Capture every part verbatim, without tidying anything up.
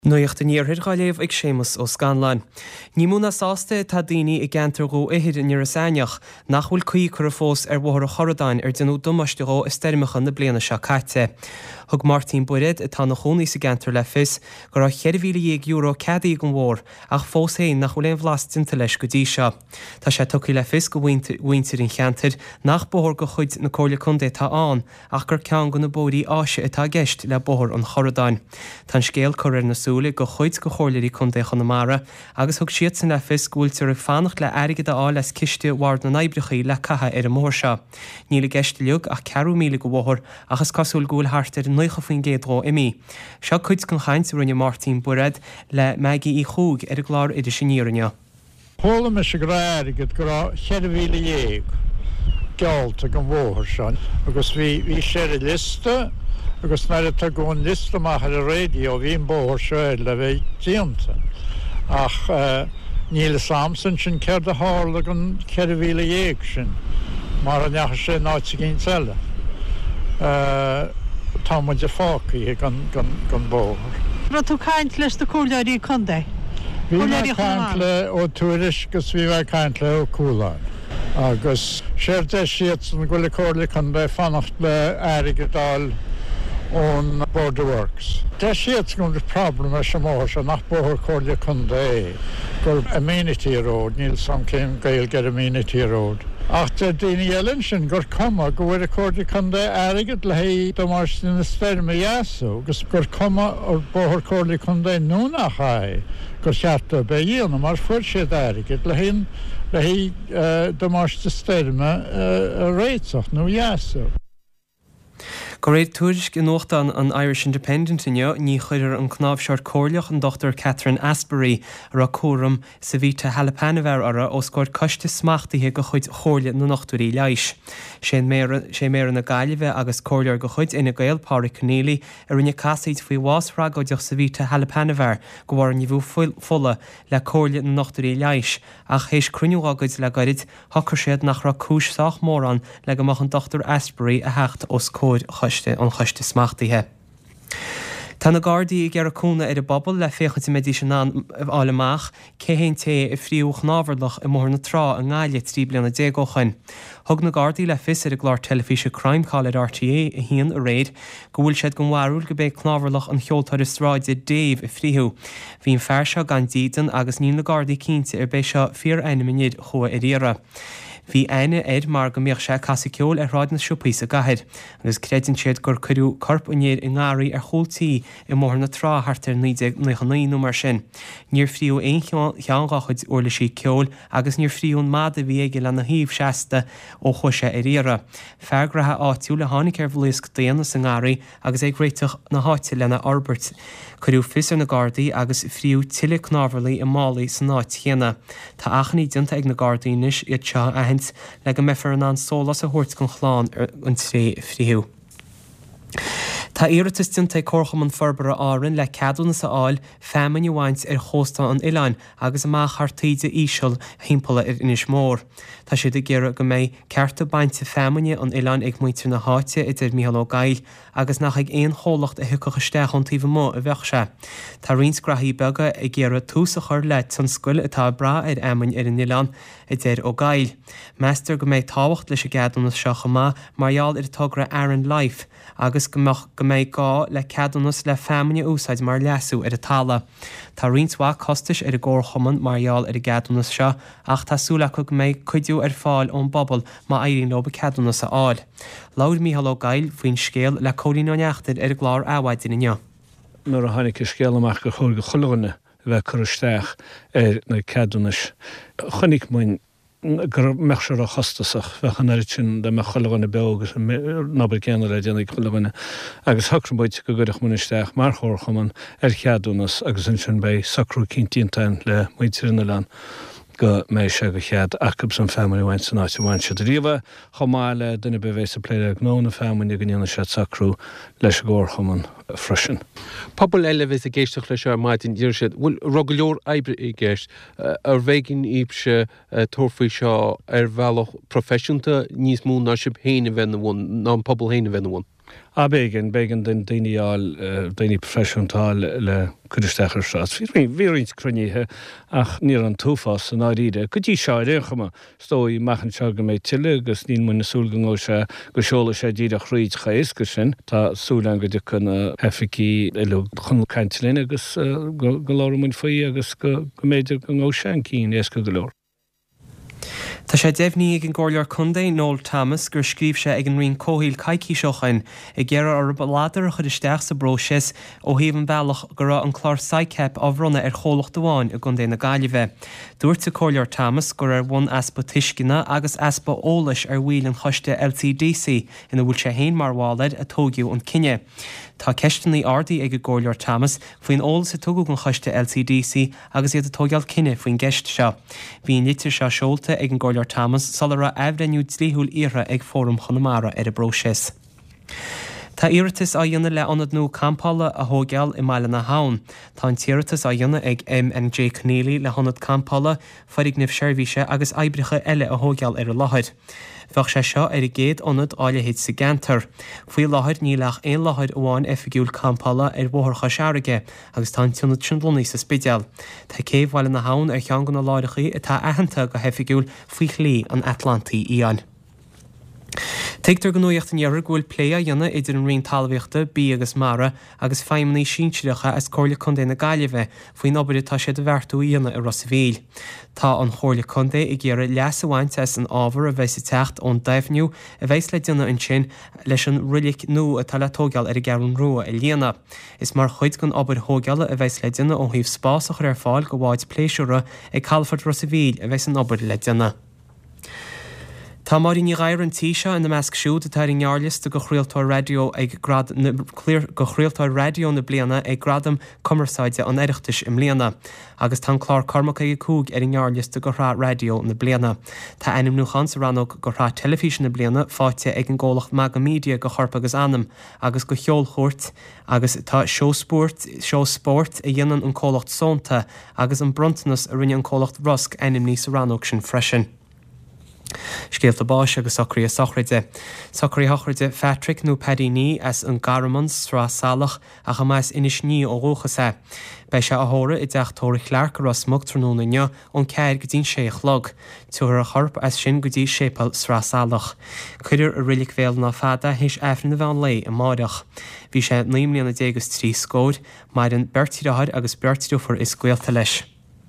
Nuocht in níorthir gáiléomh ag Séamus ó Scanlain. Ní múna sásta tá daoine i gceantar go ihiad in ar a saineach nach bhfuil cuí chur fós ar bhór a chordain ar denú dumaistegó is steirmechan na bliana seo caite. Thug Martin Buired atá na chónaí sa gceantar le fis go raibh cheirh mhíle euro cadaí an mhór ach fós héin nach bhfuil éon bhlastinta leis go dtí seo. Tá sé tucaí le fis go bhaintear in cheantar nach bóthir go chuid na cóirla chundé tá an ach gur ceann go na bódaí áise atá gceist le bóthir an chordain. Tá scéal chuir na súla go chuid go chóirlaí chundé Chonamara agus thug siad san le fis gúiltear ag fannacht le airgid á leis ciste war na naibrechaí le catha ar an mór seo. Níl gceist leog ach ceathrú míle go bhóthir agus cosúil gúil hartar nuocha faoin géadró imi. Seo chuid gan chaint rinne Martin Buired le meigi í chúg ar a glár idir sinníirne. Póla me se gráirigid go cheirh mhíle dhéag gealta go bhóthir seán agus bhí bhí séir liste agus na tá gún liste amach ar a radio bhíon bóthir seir le bheith díonta ach níl Samson sin ceir de hála an cheirh mhíle dhéag sin mar an neachar sé náite cinn teile. Tá muid de fácaí gan bóthir. Ra tú caint leis do cúlairí chundé? Bhí me caint le ó túris gus bhí me caint le ó cúláin. Agus séir de siad san go le cóirla chundé fannacht le airgedáil ón Border Works. De siad gún de problem ar sem mór se nach bóthir cóirla chundé gur amenity road, níl sam céim gael ger amenity road. Ach de daoine eilinn sin gur cuma go bhfuir a cóirla chundé airgid le hí do mar sin na sperma jaasú, gus gur cuma ar bóthir cóirla chundé núna chai gur cheartta be dhéana mar fuair siad airgid le hín le hí do mar na sperma a réiteach nó jaasú. Go réad túris go nóachta an Irish Independent inne ní chuidir an cnábhseart cóirleach an Doctor Catherine Asbury ar a córam sa bhí te Halapanavir ara ó scóir coiste smachtaithe go chuid chóirle na nachtúirí leighis. sé méar na gaiileh agus cóirlear go chuid ina gail Pádraig Keneally ar rinne casaid faoi bhásfragóideach sa bhí te Halapanavir go bhhar nimhú fola le cóirle na nachtúirí leighis ach hééis cruniúágaid le gairid thachar siad nach ra cúis sách mórán le go mach an Doctor Asbury a hecht os cóid an chuiste smachtaithe. Tá na Gardaí ag ar a cúna ar a bobbal le féchanta mediisián álamach céhéon té i phríomh nábharlach i mór na trá a ngáile trí bliana déagóchain. Thug na Gardaí le fis ar a glár telefíse Crime Call ar R T A a híon a réad go bhfuil siad go mharúil go béh cnábharlach an cheoltar is ráide Dave i phríú. Bhíon fear seo gan dítan agus ní na Gardaí cínte ar bé seo fíor aine miniad chua i riara. Bhí aine éid mar go mbeadh sé casa ceol ar ráid na siúpaí a gaithead, agus creidinn siad gur chuirú corp unéir i ngáirí ar chultaí i mór na trá hartar níochanaí nó mar sin. Níor phríú éon cheangachuid orla sí ceol agus níor phríún mád a bhí le na híomh seasta ó chuise i riara. Feargratha áitiú le tháinig ar bhluas daana sa ngáirí agus ag réiteach na háite lena Albert. Chuirú fisar na Gardaí agus phríú tuile cnábharlaí i málaí san náit chéana. Tá achanaí dionta ag na Gardaínis iad seo a hent le go mefar an an sólas a thuirt gon chláán ar an tré phríú. Tá iiritas dionta córcham an forbara árann le ceadúna sa áil femin bhaint ar chósta an Oileáin agus amach chartaide íseal himpealla ar inis mór. Tá siad a ggéire go méid cearta bainte feminine an Oileáin ag muintir na háite idir Mícheál Ó Gail agus nach ag éon cholacht a thucacha steach an taobh mó a bheith se. Tá rionsgrathí bega ag ggéire tús a chur leit san scoil atá bra ar amainn ar an Oileáin idir Ó Gail. Meastar go méid táhacht leis a ceadúna seo chomá marall ar tugra Aaron Life agus go méid gá le ceadúnas le feminine úsáid mar leasú ar a talla. Tá rionsmha costais ar a ggóir chumann marall ar a ceadúnas seo ach tásúla go méid cuidiú ar fáil ón bobbal má éiríonn loba ceadúnas a áil. Labhair Mícheál Ó Gail faoin scéal le cóirín neachtar ar a glár áhaid inne. Nuair a tháinig scéal amach go chóir go chulaganna bheith chuiristeach ar na ceadúnas. Chonig muin gur meachsar a chostasach bheitchan ar sin de me chulaganna be agus nabal ceanna le déananig chulaganna agus thacrabáid go gurachmunisteach mar chóir chumann ar cheadúnas agus in sin bé sacrú cintíontain le muintir na lean. Go mé se go chead acab san family bhaint san áit bhaint se riomh chomáile duna behééis a pléile ag nó na family go dhéanana se sacrú leis ggóir chumann freisin. Pobl eile bheits a géisteach leis ar maidin dtíir siad bhfuil rug leor éibre i gceist ar bhéigin íbse torfaí seo ar bhealach profisiúnta níos mú ná sib héine bheith na bhain ná pobl héine bheith na bhain. A bégan bégan den daineáil daoine professiontáil le chuidirstechar srás. Bhí bhíorint cruníthe ach níor an túfás san áíide. Go dtí seo réchama stóí mechan seo go méid tiile agus níon muna súlgan ó se go seola sé díad a chríd chaéisca sin tá súlan go de chuna heficí eile chun caiintlín agus go láramún faoí agus go méidir go ngó sean cín éasca go leor. Tá sé déhní ag an ggóirlear Condae Noel Thomas gur scríb sé ag an rion cóhíl caiicí seochain i ggéire ar láidir a chud isteach sa bróis ó híomh bailach go raibh an chlár saicep á bhronna ar cholacht amháin a Condae na Gaillimhe. Dúirt a cóirlear Thomas gur ar bhain aspa tuiscina agus aspa ólais ar bhuail an choiste L T D C ina bhfuil sé haon mar bhálaid a tógiú an cinenne. Tá ceistanaí ardaí ag an ggóirlear Thomas faoin ólas a tugadh an choiste L T D C agus iad a tógeal cinenne faoin gceist seo. Bhíon litir seo seolta ag an ggóirlear Thomas sal ra ebreniú tríthúil ire ag fórum Chonamara ar a bróis. Tá iiritas a dhéanana le anad nó campála a thógeal i Mile na Haun. Tá an tíiritas a dhéanana ag M N J Connelly le honad campála farig nibh seirbhíse agus aibricha eile a thógeal ar a láthir. Bheadh sé seo ar i géad anad áilehéad sa Gantar. Faoi láthir ní leach éon láthir amháin oifigiúil campála ar bhthorcha seairige agus tá tiúnad siondlónaí sa spideal. Tá céimh Mile na Haun ar cheangan na láirichaí atá aitheanta go heifigiúil faoi chlí an Atlantaí íon. Teigtar go nuocht an dhearr ghfuil plé a dhéanana idir an rion talmhaíochta bí agus mara agus feimnaí sínteireacha as cóirlear Condae na Gaillimhe faoin obair tá sé de bheartú dhéanana ar Rossaville. Tá an chóirlear Condae i ggéire leas amhaint as an ábhar a bheits sa techt ón daimhniú a bheits le duna an sin leis an rulic nó atá le tógeal ar i gceann rua i líana. Is mar chuid gon obair thógeala a bheits le duna ó thaobh spásach ar fáil go bháid pléisiúra ag Calford Rossaville a bheits an obair le duna. Tá marí ní gaiir an tíise in na measc siúd atá i ngearlis go chrialtóir radio ag grad go chrialtóir radio na bliana ag gradam commerceide an éireachtais im líana, agus tá chlár cormacha ag cúg ar i ngearlis go rá radio na bliana. Tá einnim nuchan sa rannog go rá telefísin na bliana fáte ag an ggólacht maga mídia go chorpa agus anam, agus go cheol chóirt, agus tá showsport, showsport a dhéanaan an cólacht sonta, agus an brontanas a rinne an cólacht rusk einnim ní sa rannog sin freisin. Scéalta báis agus socraí a sochraide. Socraí hochraide Patrick nó Paddy ní as an garamans srá salach a cha mais inis ní ó róchas é. Bei se athóra i d deach tóra chlear go ras mugtarnúna neo ón ceir go dtín séach log, tuair a chorp as sin go dtí sépal srá salach. Cuidir a rilik bhéal ná fada héis efrin na bhean lei i máireach. Bhí sé níomlíonna dégus trí scóid, mar an bertíráid agus bertíúfar is scuilta leis.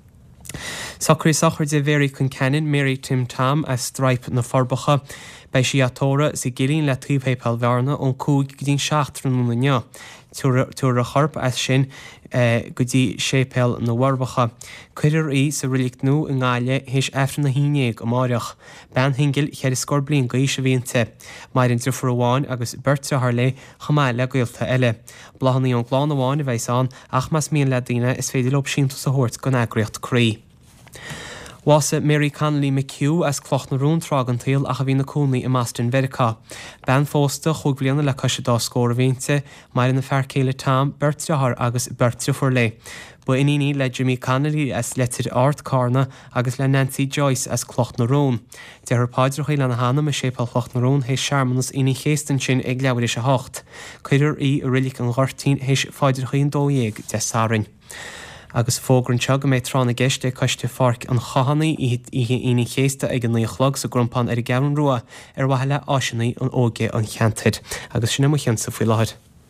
Socraí sochar de bhéirí chun ceann Mary Tim Tam a Stripe na forbacha, bei si atóra sa gilín le trípépal bhearna ón cúg go dtín seaachtrúna neo. Tuair a chorp as sin go dtí sépéal na warbacha. Cuidir í sa rilik nó in gáile héis efrin na hínéag go máireach. Ben hingil chead is scór blion go íse bhíonnta, mar an trúfar amháin agus bertra th le chamáil le gaolta eile. Blahannaí an gláán amháin a bheits an ach mas míon le daine is féidir lob sínta sa hort go eagraíocht crí. Wasa Mary Connolly McHugh as cloch na rún trágan tail a bhí na cúnaí i Maston Verica. Ben fósta chug blianana le caiise dá scór a bhínte, mar in na fearcéile Tam, bertrathar agus bertrafor le. Bu iní le Jimmy Connolly as letir Art Carna agus le Nancy Joyce as cloch na rún. De ar páidirchaí le na hána me sépal cloch na rún hééis seaarmanas iní chéastan sin ag leabhar is a hocht. Cuidir í a rilik an ghartín hééis fáidirchaí an dóhéag de sárin. Agus fógrann teag méid tránna geiste caiiste farc an chahannaí ihe ina chéasta ag an líochlog sa grompan ar i gceann rua ar waile áisinaí an óge an cheantaid, agus sinna mo cheansa faoi láthir.